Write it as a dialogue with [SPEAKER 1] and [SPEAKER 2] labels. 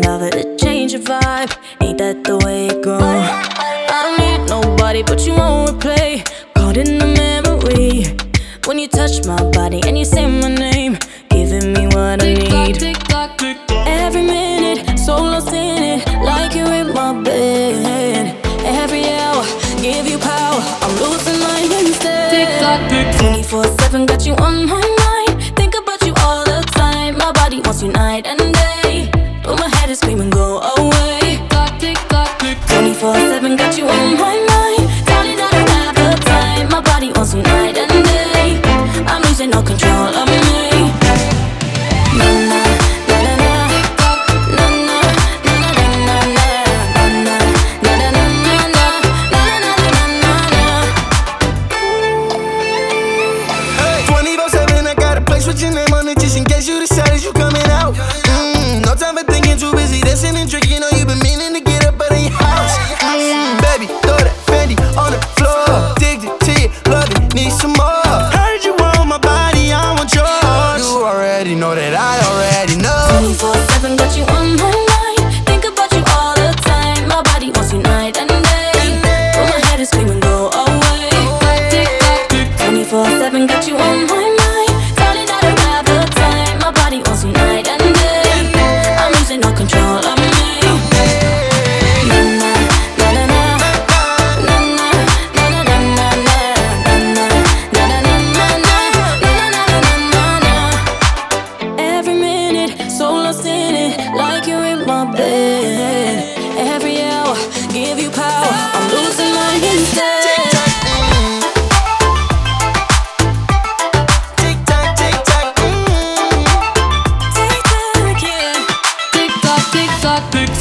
[SPEAKER 1] love it to change your vibe. Ain't that the way it goes? I don't need nobody but you on replay. Caught in the memory when you touch my body and you say my name, giving me what I need. Every minute, so lost in it, like you're in my bed. Every hour, give you power, I'm losing mine instead. 24/7, got you on my mind. Think about you all the time. My body wants you night and day, but my head is screaming, go away. 24/7, got you on my mind. Darling, I don't have the time. My body wants you night and day. I'm losing all control of me. Na na na na na. Na na na na na na. Na na na na na na. Na na na na na.
[SPEAKER 2] 24/7, I got a place with your name on it, just in case you decided you coming out. No time for thinking, too busy dancing and drinking. Know you been meaning to get up out of your house. Baby, throw that Fendi on the floor. Addicted to you, love it, need some more. Heard you want my body, I want yours. You already know that I already know.
[SPEAKER 1] 24/7, got you on my mind. Think about you all the time. My body wants you night and day, but my head is screaming, go away. 24/7, got you on my mind. Darling, I don't have the time. My body wants you night and day. I'm losing all control of me. Na na na na na. Na na na na na na. Na na na na na na. Na na na na na. Every minute, so lost in it, like you're in my bed. Every hour, give you power, I'm losing mine instead.
[SPEAKER 2] Tick tock, tick tock,
[SPEAKER 1] Tick tock, yeah.
[SPEAKER 3] Tick tock, tick tock, tick